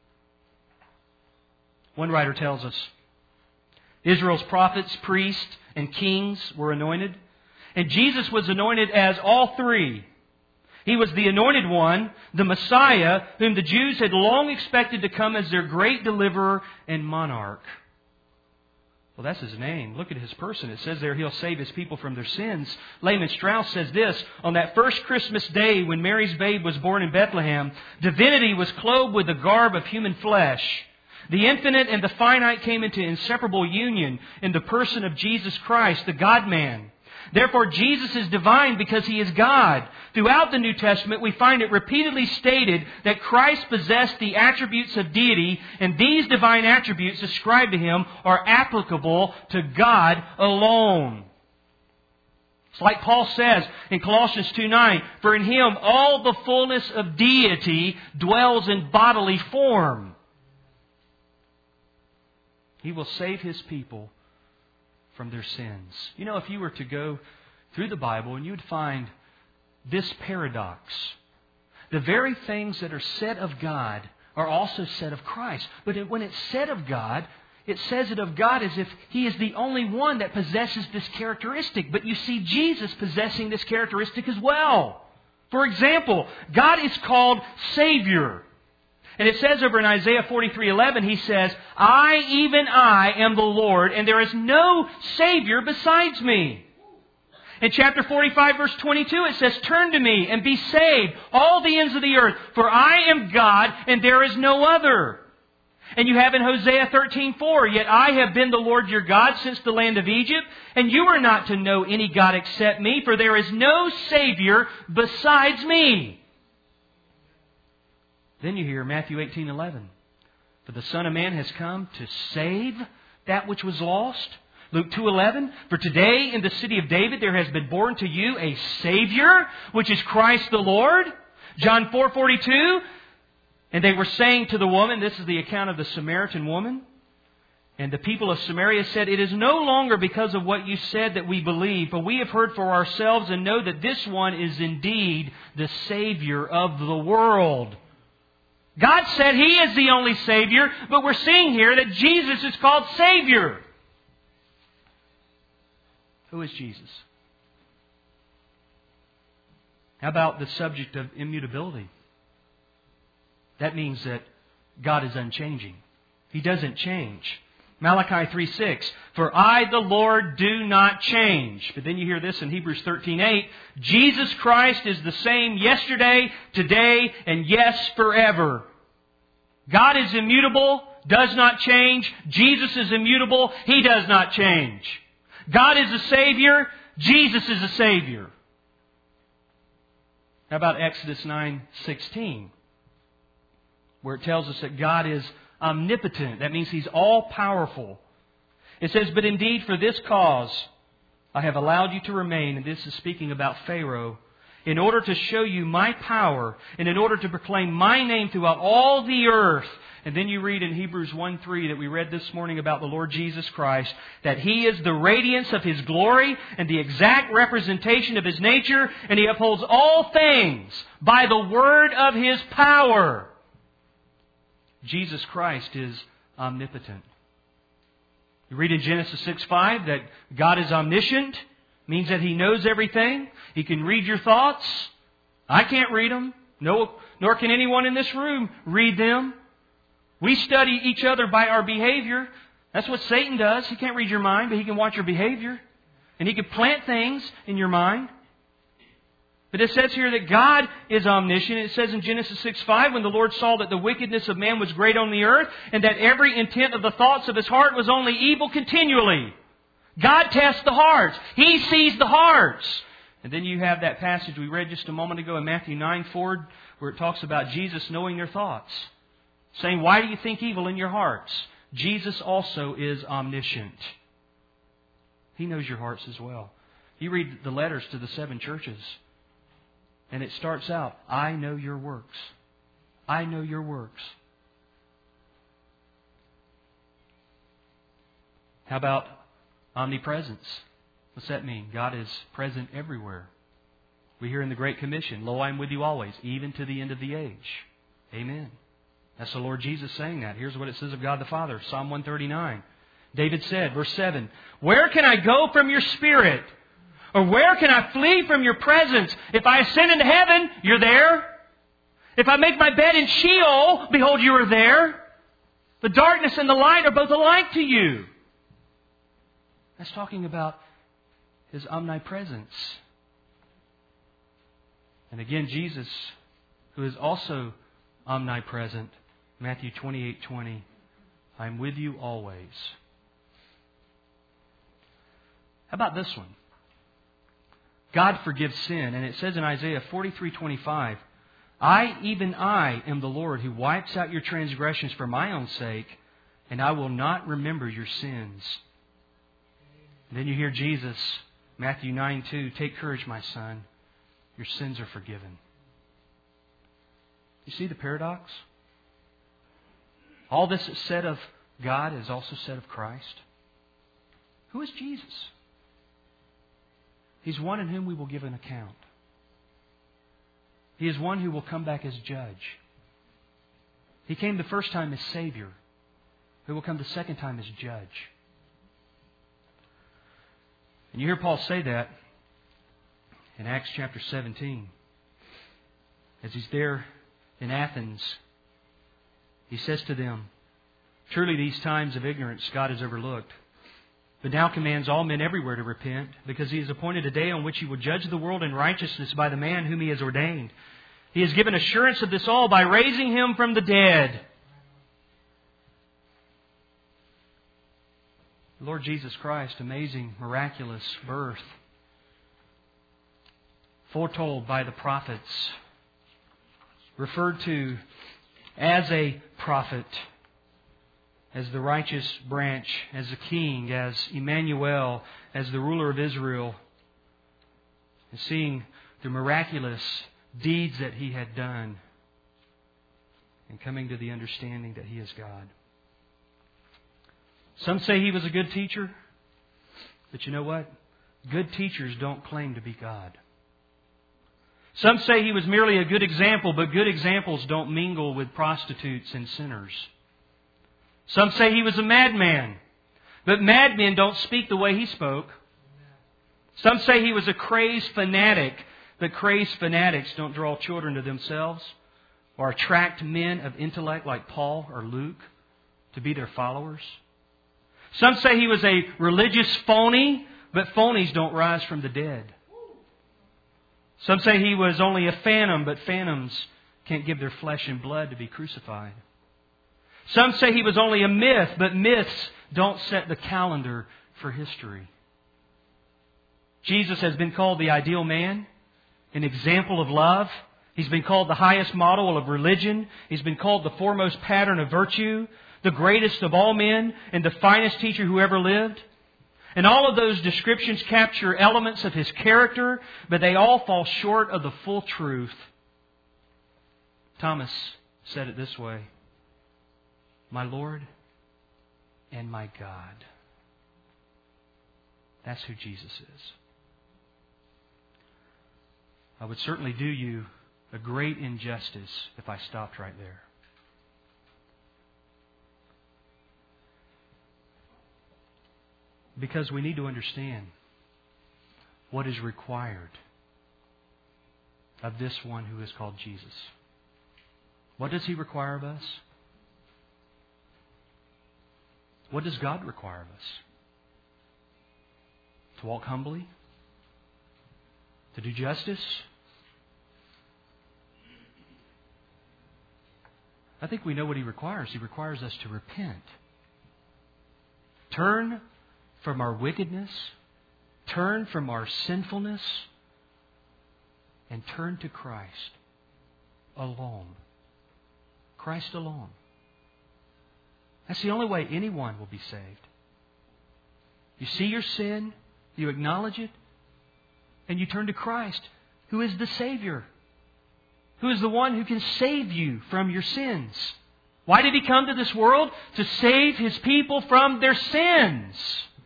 One writer tells us, Israel's prophets, priests, and kings were anointed. And Jesus was anointed as all three. He was the anointed one, the Messiah, whom the Jews had long expected to come as their great deliverer and monarch. Well, that's His name. Look at His person. It says there He'll save His people from their sins. Lehman Strauss says this, on that first Christmas day when Mary's babe was born in Bethlehem, divinity was clothed with the garb of human flesh. The infinite and the finite came into inseparable union in the person of Jesus Christ, the God-man. Therefore, Jesus is divine because He is God. Throughout the New Testament, we find it repeatedly stated that Christ possessed the attributes of deity, and these divine attributes ascribed to Him are applicable to God alone. It's like Paul says in Colossians two nine, for in Him all the fullness of deity dwells in bodily form. He will save His people from their sins. You know, if you were to go through the Bible and you would find this paradox. The very things that are said of God are also said of Christ. But when it's said of God, it says it of God as if He is the only one that possesses this characteristic. But you see Jesus possessing this characteristic as well. For example, God is called Savior. And it says over in Isaiah forty-three eleven, He says, I, even I, am the Lord, and there is no Savior besides me. In chapter forty-five, verse twenty-two, it says, turn to me and be saved, all the ends of the earth, for I am God, and there is no other. And you have in Hosea thirteen four, yet I have been the Lord your God since the land of Egypt, and you are not to know any God except me, for there is no Savior besides me. Then you hear Matthew eighteen eleven. For the Son of Man has come to save that which was lost. Luke two eleven. For today in the city of David there has been born to you a Savior, which is Christ the Lord. John four forty-two. And they were saying to the woman, this is the account of the Samaritan woman. And the people of Samaria said, it is no longer because of what you said that we believe, but we have heard for ourselves and know that this one is indeed the Savior of the world. God said He is the only Savior, but we're seeing here that Jesus is called Savior. Who is Jesus? How about the subject of immutability? That means that God is unchanging. He doesn't change. Malachi three six, for I, the Lord, do not change. But then you hear this in Hebrews thirteen eight, Jesus Christ is the same yesterday, today, and yes, forever. God is immutable, does not change. Jesus is immutable, He does not change. God is a Savior. Jesus is a Savior. How about Exodus nine sixteen, where it tells us that God is omnipotent. That means He's all-powerful. It says, "But indeed for this cause I have allowed you to remain," and this is speaking about Pharaoh, "in order to show you my power and in order to proclaim my name throughout all the earth." And then you read in Hebrews one three that we read this morning about the Lord Jesus Christ, that He is the radiance of His glory and the exact representation of His nature, and He upholds all things by the word of His power. Jesus Christ is omnipotent. You read in Genesis six five that God is omniscient, means that He knows everything. He can read your thoughts. I can't read them. No, nor can anyone in this room read them. We study each other by our behavior. That's what Satan does. He can't read your mind, but he can watch your behavior. And he can plant things in your mind. But it says here that God is omniscient. It says in Genesis six five, when the Lord saw that the wickedness of man was great on the earth, and that every intent of the thoughts of his heart was only evil continually. God tests the hearts. He sees the hearts. And then you have that passage we read just a moment ago in Matthew nine four, where it talks about Jesus knowing their thoughts. Saying, why do you think evil in your hearts? Jesus also is omniscient. He knows your hearts as well. You read the letters to the seven churches, and it starts out, I know your works. I know your works. How about omnipresence? What's that mean? God is present everywhere. We hear in the Great Commission, Lo, I am with you always, even to the end of the age. Amen. That's the Lord Jesus saying that. Here's what it says of God the Father, Psalm one thirty-nine. David said, verse seven, where can I go from your Spirit? Or where can I flee from your presence? If I ascend into heaven, you're there. If I make my bed in Sheol, behold, you are there. The darkness and the light are both alike to you. That's talking about His omnipresence. And again, Jesus, who is also omnipresent, Matthew twenty-eight twenty, I am with you always. How about this one? God forgives sin. And it says in Isaiah forty-three twenty-five, I, even I, am the Lord who wipes out your transgressions for my own sake, and I will not remember your sins. And then you hear Jesus, Matthew nine two, take courage, my son. Your sins are forgiven. You see the paradox? All this is said of God is also said of Christ. Who is Jesus? He's one in whom we will give an account. He is one who will come back as judge. He came the first time as Savior, who will come the second time as judge. And you hear Paul say that in Acts chapter seventeen. As he's there in Athens, he says to them, truly these times of ignorance God has overlooked, but now commands all men everywhere to repent, because He has appointed a day on which He will judge the world in righteousness by the man whom He has ordained. He has given assurance of this all by raising Him from the dead. Lord Jesus Christ, amazing, miraculous birth, foretold by the prophets, referred to as a prophet, as the righteous branch, as a king, as Emmanuel, as the ruler of Israel, and seeing the miraculous deeds that He had done, and coming to the understanding that He is God. Some say He was a good teacher, but you know what? Good teachers don't claim to be God. Some say He was merely a good example, but good examples don't mingle with prostitutes and sinners. Some say He was a madman, but madmen don't speak the way He spoke. Some say He was a crazed fanatic, but crazed fanatics don't draw children to themselves or attract men of intellect like Paul or Luke to be their followers. Some say He was a religious phony, but phonies don't rise from the dead. Some say He was only a phantom, but phantoms can't give their flesh and blood to be crucified. Some say He was only a myth, but myths don't set the calendar for history. Jesus has been called the ideal man, an example of love. He's been called the highest model of religion. He's been called the foremost pattern of virtue, the greatest of all men, and the finest teacher who ever lived. And all of those descriptions capture elements of His character, but they all fall short of the full truth. Thomas said it this way, "My Lord and my God." That's who Jesus is. I would certainly do you a great injustice if I stopped right there. Because we need to understand what is required of this one who is called Jesus. What does He require of us? What does God require of us? To walk humbly? To do justice? I think we know what He requires. He requires us to repent. Turn from our wickedness. Turn from our sinfulness. And turn to Christ alone. Christ alone. That's the only way anyone will be saved. You see your sin, you acknowledge it, and you turn to Christ, who is the Savior, who is the one who can save you from your sins. Why did He come to this world? To save His people from their sins.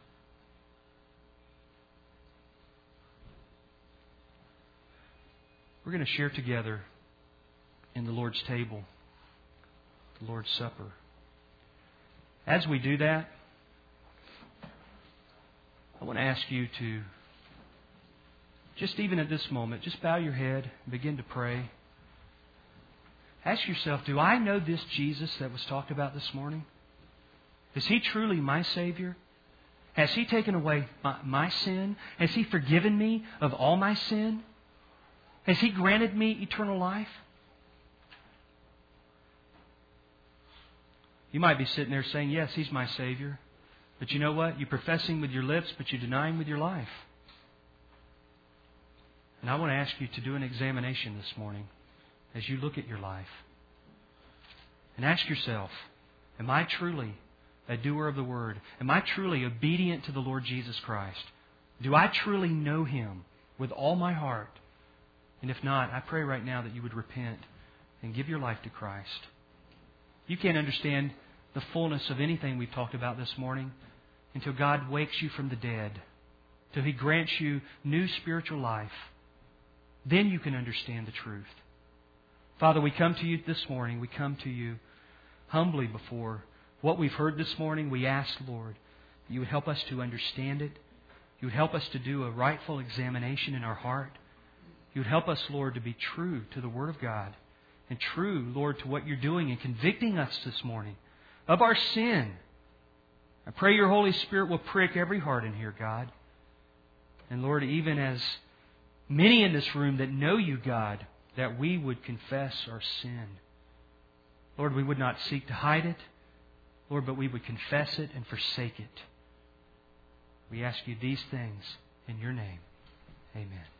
We're going to share together in the Lord's table, the Lord's Supper. As we do that, I want to ask you to, just even at this moment, just bow your head and begin to pray. Ask yourself, do I know this Jesus that was talked about this morning? Is He truly my Savior? Has He taken away my, my sin? Has He forgiven me of all my sin? Has He granted me eternal life? You might be sitting there saying, yes, He's my Savior. But you know what? You profess Him with your lips, but you deny Him with your life. And I want to ask you to do an examination this morning as you look at your life. And ask yourself, am I truly a doer of the Word? Am I truly obedient to the Lord Jesus Christ? Do I truly know Him with all my heart? And if not, I pray right now that you would repent and give your life to Christ. You can't understand the fullness of anything we've talked about this morning until God wakes you from the dead, till He grants you new spiritual life. Then you can understand the truth. Father, we come to You this morning. We come to You humbly before what we've heard this morning. We ask, Lord, that You would help us to understand it. You would help us to do a rightful examination in our heart. You would help us, Lord, to be true to the Word of God. And true, Lord, to what You're doing and convicting us this morning of our sin. I pray Your Holy Spirit will prick every heart in here, God. And Lord, even as many in this room that know You, God, that we would confess our sin. Lord, we would not seek to hide it, Lord, but we would confess it and forsake it. We ask You these things in Your name. Amen.